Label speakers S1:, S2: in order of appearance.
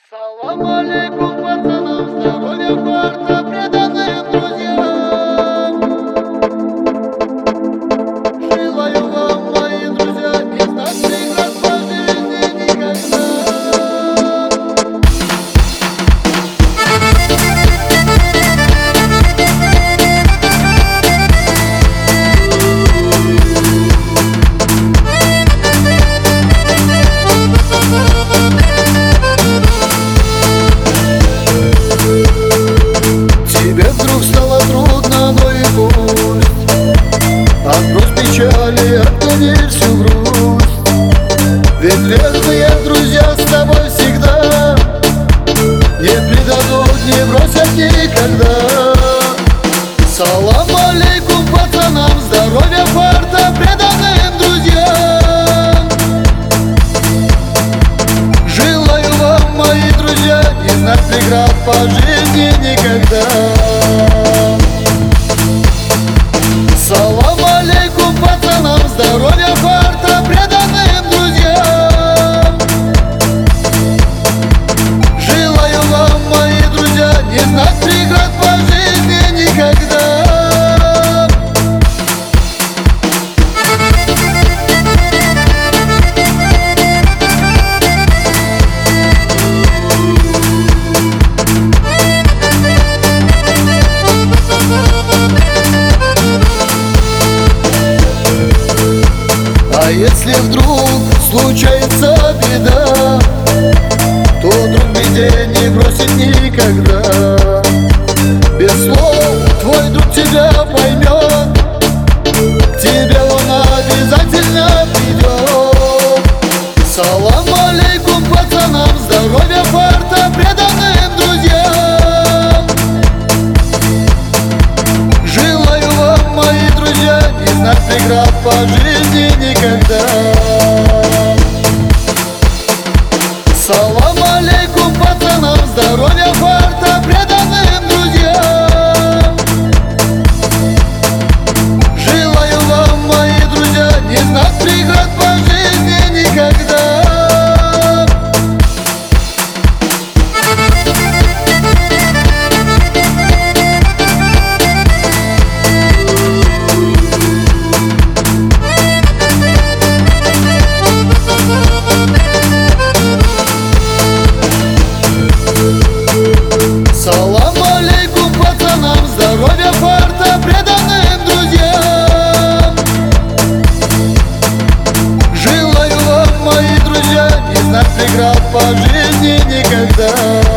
S1: Салам алейкум, пацанам, здоровья, фарта, преданным друзьям. Желаю вам, мои друзья, не знать преград по жизни никогда. Тебе вдруг стало трудно, но и пусть. Отбрось печали, отгони всю грусть. Ведь верные друзья с тобой всегда, не предадут, не бросят никогда. Салам алейкум, пацанам, здоровья, фарта, преданным друзьям. Желаю вам, мои друзья, не знать преград по жизни никогда. Салам алейкум, пацанам, здоровья, фарта, преданным друзьям. Желаю вам, мои друзья, не знать преград по жизни никогда. А если вдруг случается беда, то друг беде не бросит никогда. Без слов твой друг тебя поймет, к тебе он обязательно придет. Салам алейкум, пацанам, здоровья, фарта, преданным друзьям. Желаю вам, мои друзья, не знать преград по жизни никогда. Салам алейкум, пацанам, здоровья, фарта, преданным друзьям. Желаю вам, мои друзья, не знать преград по жизни никогда. Салам алейкум, пацанам, здоровья, фарта, преданным друзьям. Желаю вам, мои друзья, не знать преград по жизни никогда.